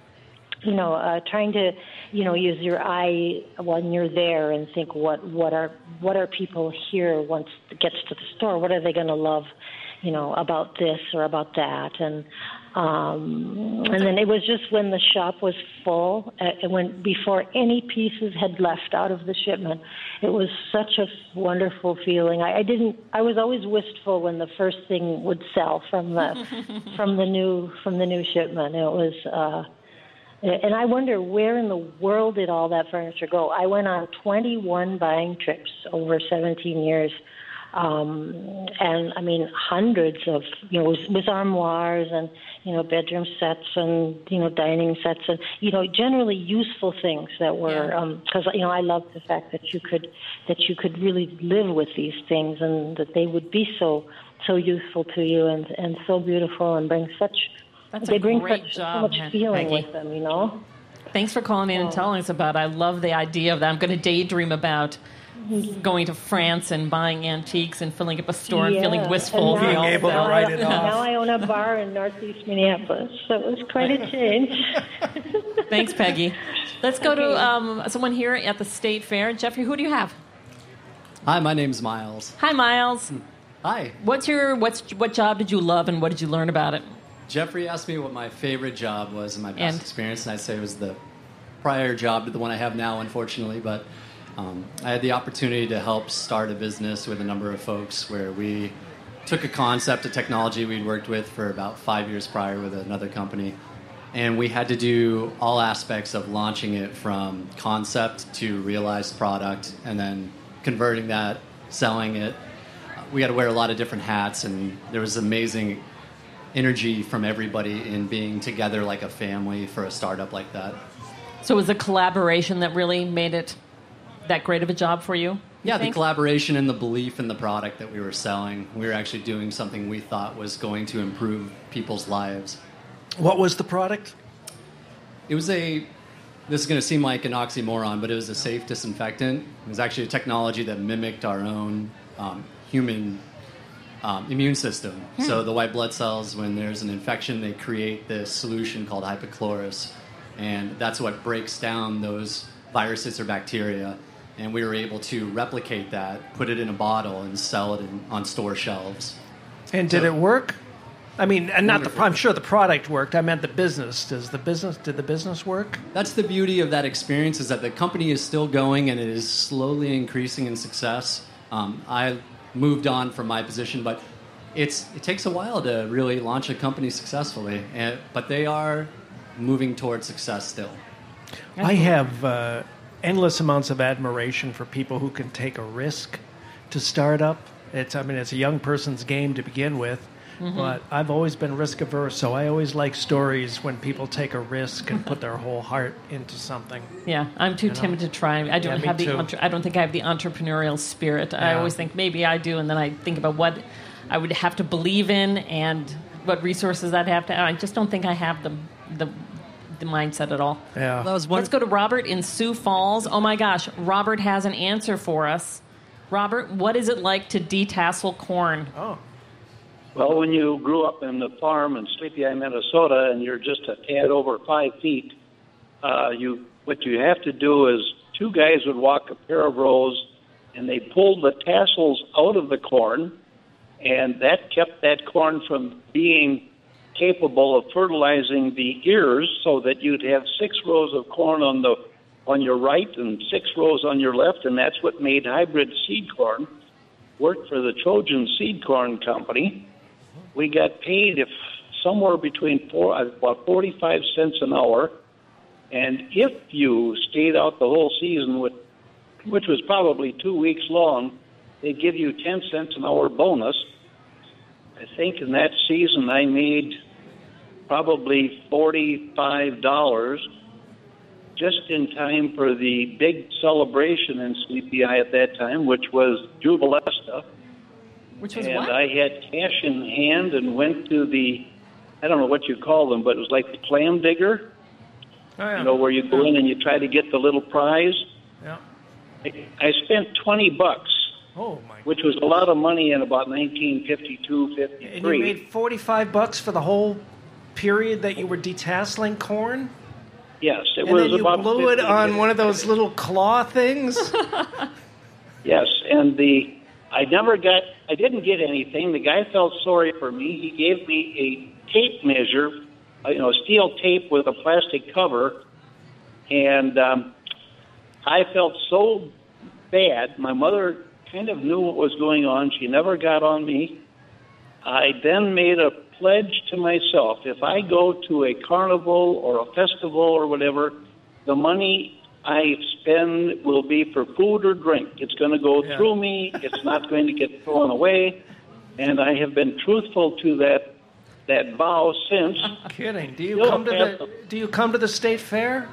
[SPEAKER 20] trying to, use your eye when you're there and think what are people here once it gets to the store? What are they going to love? About this or about that, and then it was just when the shop was full, before any pieces had left out of the shipment, it was such a wonderful feeling. I was always wistful when the first thing would sell from the new shipment. It was, and I wonder where in the world did all that furniture go. I went on 21 buying trips over 17 years. And I mean, hundreds of, with armoires and, bedroom sets and, dining sets and, generally useful things that were, because, I love the fact that you could really live with these things, and that they would be so useful to you and so beautiful and bring so much feeling with them,
[SPEAKER 3] Thanks for calling in and telling us about it. I love the idea of that. I'm going to daydream about going to France and buying antiques and filling up a store and feeling wistful.
[SPEAKER 4] Being able to write it off.
[SPEAKER 20] Now I own a bar in Northeast Minneapolis, so it was quite a change.
[SPEAKER 3] Thanks, Peggy. Let's go to someone here at the State Fair. Jeffrey, who do you have?
[SPEAKER 21] Hi, my name's Miles.
[SPEAKER 3] Hi, Miles.
[SPEAKER 21] Hi.
[SPEAKER 3] What job did you love, and what did you learn about it?
[SPEAKER 21] Jeffrey asked me what my favorite job was in my past experience, and I'd say it was the prior job to the one I have now, unfortunately, but I had the opportunity to help start a business with a number of folks where we took a concept, a technology we'd worked with for about 5 years prior with another company, and we had to do all aspects of launching it from concept to realized product, and then converting that, selling it. We had to wear a lot of different hats, and there was amazing energy from everybody in being together like a family for a startup like that.
[SPEAKER 3] So it was a collaboration that really made it that great of a job for you?
[SPEAKER 21] Yeah, the collaboration and the belief in the product that we were selling. We were actually doing something we thought was going to improve people's lives.
[SPEAKER 4] What was the product?
[SPEAKER 21] It was this is going to seem like an oxymoron, but it was a safe disinfectant. It was actually a technology that mimicked our own human immune system. So the white blood cells, when there's an infection, they create this solution called hypochlorous, and that's what breaks down those viruses or bacteria. And we were able to replicate that, put it in a bottle, and sell it on store shelves.
[SPEAKER 4] And did it work? I mean, I'm sure the product worked. I meant the business. Did the business work?
[SPEAKER 21] That's the beauty of that experience, is that the company is still going and it is slowly increasing in success. I moved on from my position, but it takes a while to really launch a company successfully. But they are moving towards success still.
[SPEAKER 4] I have endless amounts of admiration for people who can take a risk to start up. It's a young person's game to begin with, but I've always been risk averse, so I always like stories when people take a risk and put their whole heart into something.
[SPEAKER 3] Yeah, I'm too timid to try. I don't think I have the entrepreneurial spirit. Yeah. I always think maybe I do, and then I think about I would have to believe in, and what resources I'd have to. I just don't think I have the mindset at all.
[SPEAKER 4] Yeah.
[SPEAKER 3] Let's go to Robert in Sioux Falls. Oh my gosh, Robert has an answer for us. Robert, what is it like to detassel corn?
[SPEAKER 4] Oh.
[SPEAKER 1] Well, when you grew up in the farm in Sleepy Eye, Minnesota, and you're just a tad over 5 feet, what you have to do is 2 guys would walk a pair of rows, and they pulled the tassels out of the corn, and that kept that corn from being capable of fertilizing the ears, so that you'd have 6 rows of corn on your right and 6 rows on your left, and that's what made hybrid seed corn. Worked for the Trojan Seed Corn Company. We got paid somewhere between 45 cents an hour, and if you stayed out the whole season, which was probably 2 weeks long, they'd give you 10 cents an hour bonus. I think in that season I made probably $45 just in time for the big celebration in Sleepy Eye at that time, which was Jubilesta.
[SPEAKER 3] Which was
[SPEAKER 1] and
[SPEAKER 3] what?
[SPEAKER 1] I had cash in hand and went to I don't know what you call them, but it was like the clam digger.
[SPEAKER 4] Oh, yeah.
[SPEAKER 1] You know, where you go in and you try to get the little prize.
[SPEAKER 4] Yeah.
[SPEAKER 1] I spent $20.
[SPEAKER 4] Oh, my.
[SPEAKER 1] Which was a lot of money in about 1952, 53.
[SPEAKER 4] And you made $45 for the whole period that you were detasseling corn?
[SPEAKER 1] Yes, it
[SPEAKER 4] and
[SPEAKER 1] was
[SPEAKER 4] then you
[SPEAKER 1] about
[SPEAKER 4] blew it
[SPEAKER 1] 50
[SPEAKER 4] on one of those little claw things?
[SPEAKER 1] Yes, and I didn't get anything. The guy felt sorry for me. He gave me a tape measure, steel tape with a plastic cover, and I felt so bad. My mother kind of knew what was going on. She never got on me. I then made a pledge to myself, if I go to a carnival or a festival or whatever, the money I spend will be for food or drink. It's going to go through me. It's not going to get thrown away. And I have been truthful to that vow since.
[SPEAKER 4] Kidding. Do you come to the state fair?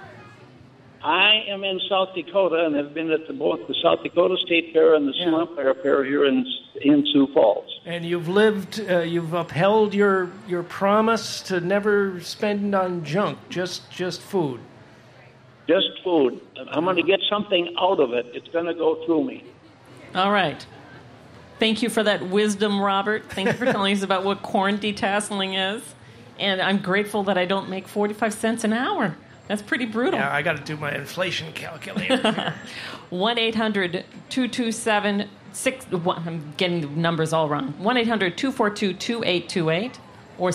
[SPEAKER 1] I am in South Dakota and have been at both the South Dakota State Fair and the Swamp Fair here in Sioux Falls.
[SPEAKER 4] And you've upheld your promise to never spend on junk, just food.
[SPEAKER 1] Just food. I'm going to get something out of it. It's going to go through me.
[SPEAKER 3] All right. Thank you for that wisdom, Robert. Thank you for telling us about what corn detasseling is. And I'm grateful that I don't make 45 cents an hour. That's pretty brutal.
[SPEAKER 4] Yeah, I got to do my inflation calculator.
[SPEAKER 3] 1-800-227-6... I'm getting the numbers all wrong. 1-800-242-2828 or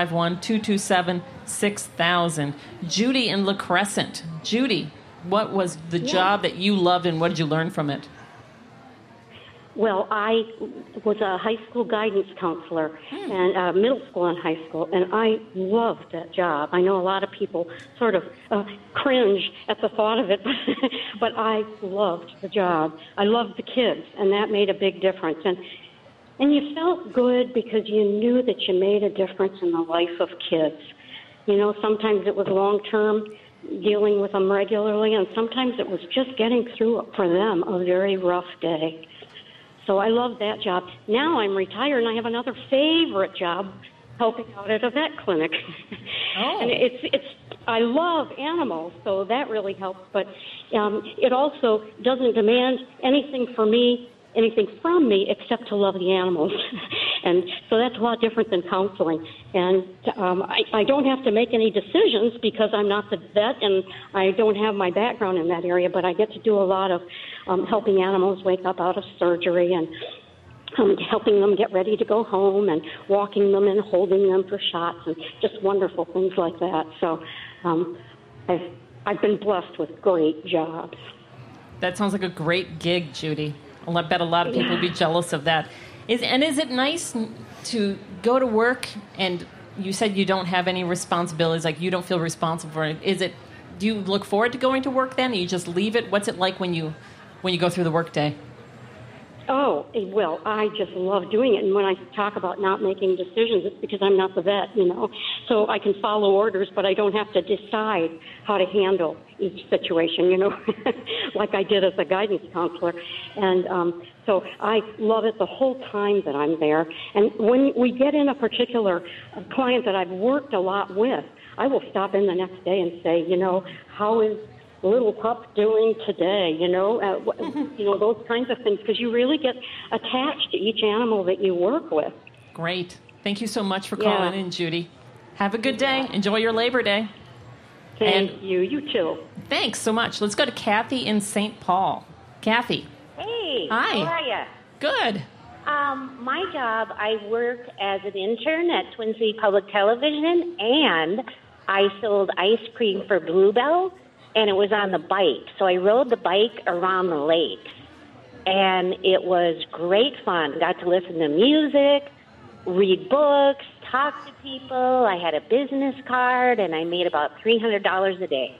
[SPEAKER 3] 651-227-6000. Judy in La Crescent. Judy, what was the job that you loved and what did you learn from it?
[SPEAKER 22] Well, I was a high school guidance counselor and middle school and high school, and I loved that job. I know a lot of people sort of cringe at the thought of it, but I loved the job. I loved the kids, and that made a big difference. And you felt good because you knew that you made a difference in the life of kids. You know, sometimes it was long-term, dealing with them regularly, and sometimes it was just getting through for them a very rough day. So I love that job. Now I'm retired, and I have another favorite job, helping out at a vet clinic.
[SPEAKER 3] Oh.
[SPEAKER 22] And I love animals, so that really helps. But it also doesn't demand anything from me, except to love the animals. And so that's a lot different than counseling. And I don't have to make any decisions because I'm not the vet and I don't have my background in that area, but I get to do a lot of helping animals wake up out of surgery and helping them get ready to go home and walking them and holding them for shots and just wonderful things like that. So I've been blessed with great jobs.
[SPEAKER 3] That sounds like a great gig, Judy. I bet a lot of people would be jealous of that. Is it nice to go to work and you said you don't have any responsibilities, like you don't feel responsible for it. Do you look forward to going to work then? Or you just leave it? What's it like when you go through the work day?
[SPEAKER 22] Oh, well, I just love doing it. And when I talk about not making decisions, it's because I'm not the vet, you know. So I can follow orders, but I don't have to decide how to handle each situation, you know, like I did as a guidance counselor. And so I love it the whole time that I'm there. And when we get in a particular client that I've worked a lot with, I will stop in the next day and say, you know, how is little pup doing today, you know, those kinds of things, because you really get attached to each animal that you work with.
[SPEAKER 3] Great. Thank you so much for calling in, Judy. Have a good day. Enjoy your Labor Day.
[SPEAKER 22] Thank you. You too.
[SPEAKER 3] Thanks so much. Let's go to Kathy in St. Paul. Kathy.
[SPEAKER 2] Hey.
[SPEAKER 3] Hi.
[SPEAKER 2] How are you?
[SPEAKER 3] Good.
[SPEAKER 2] My job, I work as an intern at Twin City Public Television, and I sold ice cream for Bluebell. And it was on the bike. So I rode the bike around the lakes. And it was great fun. Got to listen to music, read books, talk to people. I had a business card, and I made about $300 a day.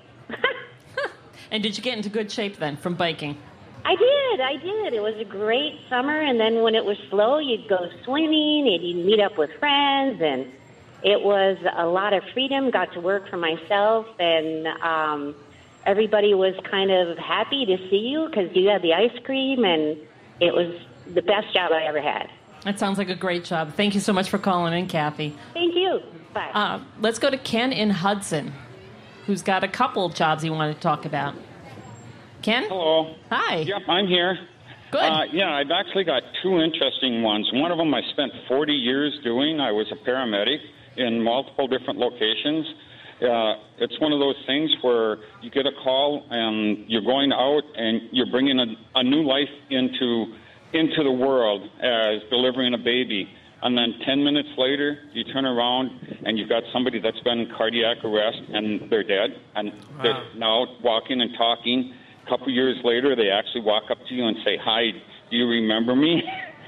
[SPEAKER 3] And did you get into good shape then from biking?
[SPEAKER 2] I did. It was a great summer. And then when it was slow, you'd go swimming, and you'd meet up with friends. And it was a lot of freedom. Got to work for myself, and everybody was kind of happy to see you because you had the ice cream, and it was the best job I ever had.
[SPEAKER 3] That sounds like a great job. Thank you so much for calling in, Kathy.
[SPEAKER 2] Thank you. Bye.
[SPEAKER 3] Let's go to Ken in Hudson, who's got a couple of jobs he wanted to talk about. Ken?
[SPEAKER 5] Hello.
[SPEAKER 3] Hi.
[SPEAKER 5] Yep, I'm here.
[SPEAKER 3] Good.
[SPEAKER 5] I've actually got two interesting ones. One of them I spent 40 years doing. I was a paramedic in multiple different locations. It's one of those things where you get a call and you're going out and you're bringing a new life into the world as delivering a baby. And then 10 minutes later, you turn around and you've got somebody that's been in cardiac arrest and they're dead. And they're now walking and talking. A couple years later, they actually walk up to you and say, "Hi, do you remember me?"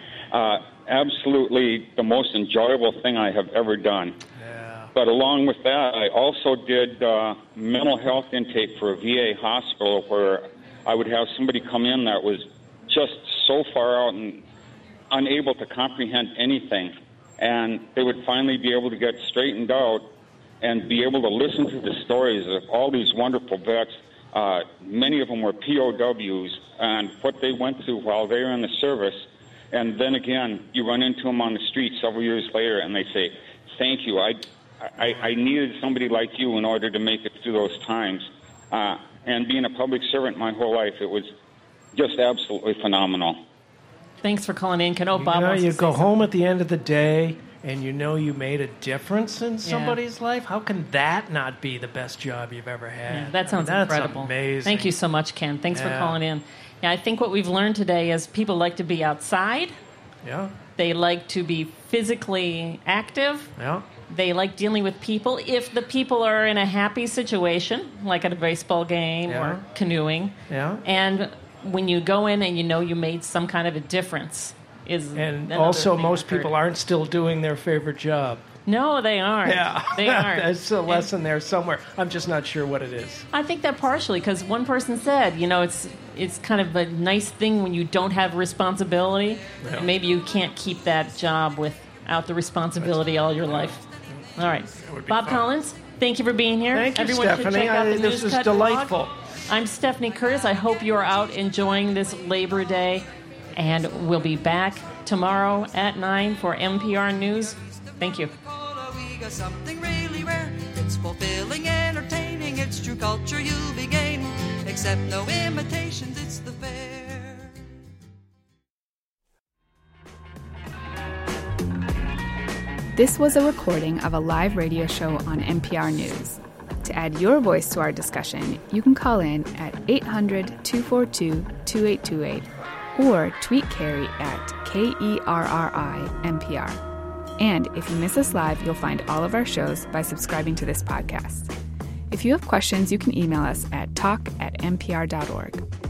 [SPEAKER 5] Absolutely the most enjoyable thing I have ever done. But along with that, I also did mental health intake for a VA hospital where I would have somebody come in that was just so far out and unable to comprehend anything. And they would finally be able to get straightened out and be able to listen to the stories of all these wonderful vets. Many of them were POWs and what they went through while they were in the service. And then again, you run into them on the street several years later and they say, "Thank you. I needed somebody like you in order to make it through those times." And being a public servant my whole life, it was just absolutely phenomenal.
[SPEAKER 3] Thanks for calling in. Bob
[SPEAKER 4] you go home at the end of the day and you know you made a difference in somebody's life. How can that not be the best job you've ever had?
[SPEAKER 3] Yeah, that sounds incredible.
[SPEAKER 4] Amazing.
[SPEAKER 3] Thank you so much, Ken. Thanks for calling in. Yeah, I think what we've learned today is people like to be outside.
[SPEAKER 4] Yeah.
[SPEAKER 3] They like to be physically active.
[SPEAKER 4] Yeah.
[SPEAKER 3] They like dealing with people. If the people are in a happy situation, like at a baseball game or canoeing, and when you go in and you know you made some kind of a difference,
[SPEAKER 4] and also most people aren't still doing their favorite job.
[SPEAKER 3] No, they aren't.
[SPEAKER 4] Yeah,
[SPEAKER 3] they aren't.
[SPEAKER 4] There's a lesson there somewhere. I'm just not sure what it is.
[SPEAKER 3] I think that partially because one person said, it's kind of a nice thing when you don't have responsibility.
[SPEAKER 4] Yeah.
[SPEAKER 3] Maybe you can't keep that job without the responsibility all your life. All right. Bob Collins, thank you for being here.
[SPEAKER 4] Thank you,
[SPEAKER 3] Everyone
[SPEAKER 4] Stephanie.
[SPEAKER 3] should check out the
[SPEAKER 4] This was
[SPEAKER 3] Newscut
[SPEAKER 4] delightful.
[SPEAKER 3] blog. I'm Stephanie Curtis. I hope you're out enjoying this Labor Day. And we'll be back tomorrow at 9 for NPR News. Thank you.
[SPEAKER 23] We got something really rare. It's fulfilling, entertaining. It's true culture you'll be gaining. Accept no imitations. It's the fair.
[SPEAKER 24] This was a recording of a live radio show on NPR News. To add your voice to our discussion, you can call in at 800-242-2828 or tweet Carrie at KERRI-NPR. And if you miss us live, you'll find all of our shows by subscribing to this podcast. If you have questions, you can email us at talk@npr.org.